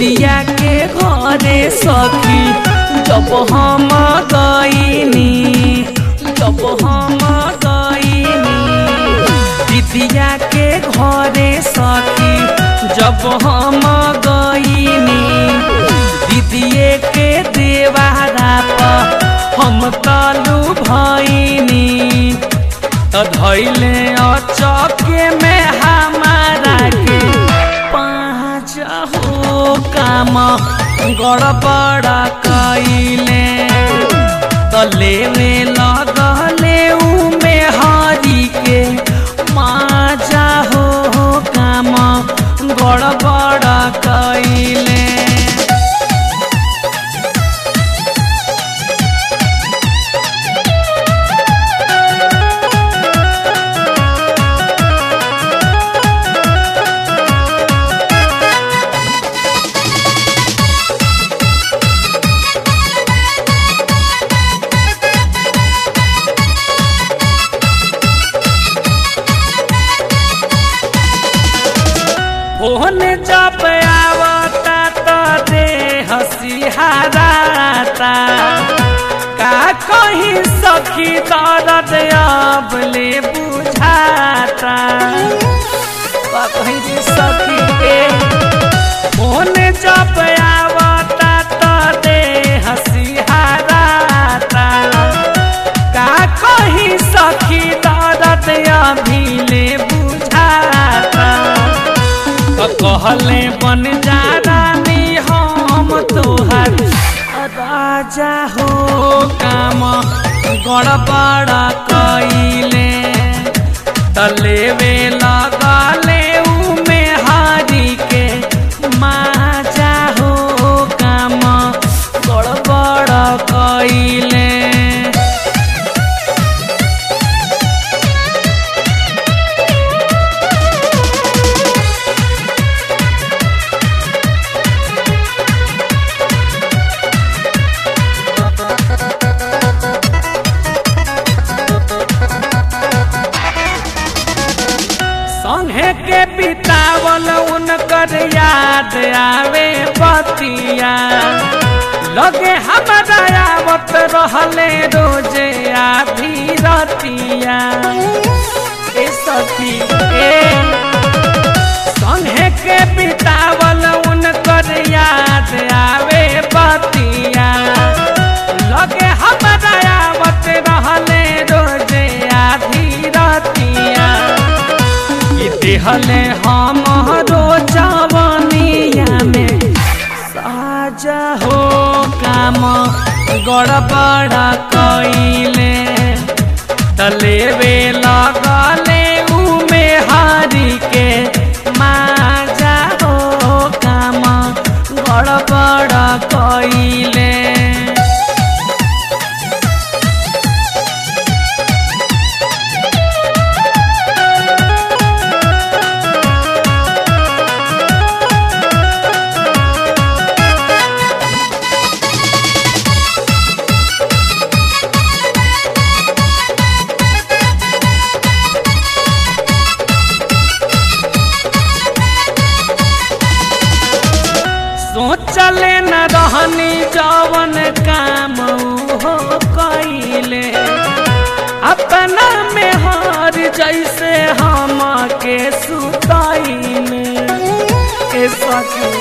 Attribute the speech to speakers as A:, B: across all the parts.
A: दीदिया के घरे सखी जब हम गईनी दीदिया के घरे सखी जब हम गईनी दीदिए के देवारा पर हम कालू भईनी तो धैले अचके में हमारा के पाँच हो काम गड़बड़ कइले तो लेवे लगले उमे हरी के माजा हो काम गड़बड़ कइले। फोन जब आवता तो दे हंसी हराता का कहीं सखी दर्द अब ले बुझाता कहीं सखी के फोन जब आवता तो दे हंसी हराता का कहीं सखी दर्द अभी ले बुझाता कहले बन जा रानी हम तोहर राजा हो काम गड़बड़ कइले तलेवे लगले उमे हरी के माजा हो काम गड़बड़ कइले। संगे के बितावल उनकर याद आवे बतिया लगे हमारा आवत रहले रोजे आधी रतिया ए सखी संगे के बितावल उनकर याद आवे बतिया लगे हमारा आवत रहले रोजे आधी रतिया देहले हमरो जवानिया में साजा हो काम गड़बड़ कइले तलेवे लगले उमे हरी के माजा हो काम गड़बड़ कइले। सोचले न रहनी जवन काम हो कइले अपना में हर जैसे हम के सुतइले ए सखी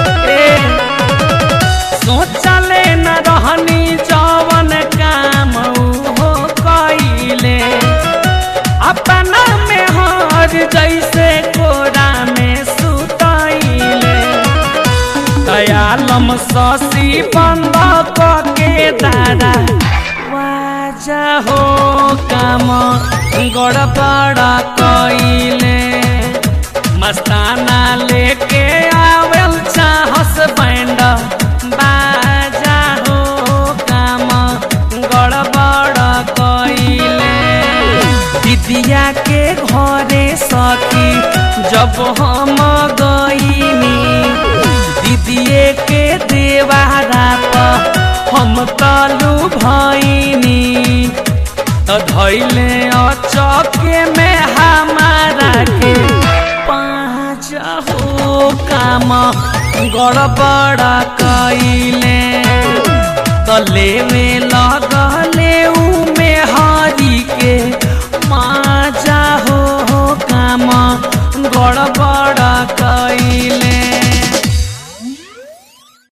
A: सोचले न रहनी जवन काम हो कइले अपना में हर जैसे कोरा में सुतइले दयालम शशि बंद के दादा वाजा हो काम गड़बड़ कइले मस्ताना लेके आवेल चाहस बैंड बाजा हो काम गड़बड़ कइले दीदिया के घरे सखी जब हम गईनी दीदिए के देवारा पर हम कालू भईनी तो धैले अचके में हमारा के पाँच हो काम गड़बड़ कइले तले में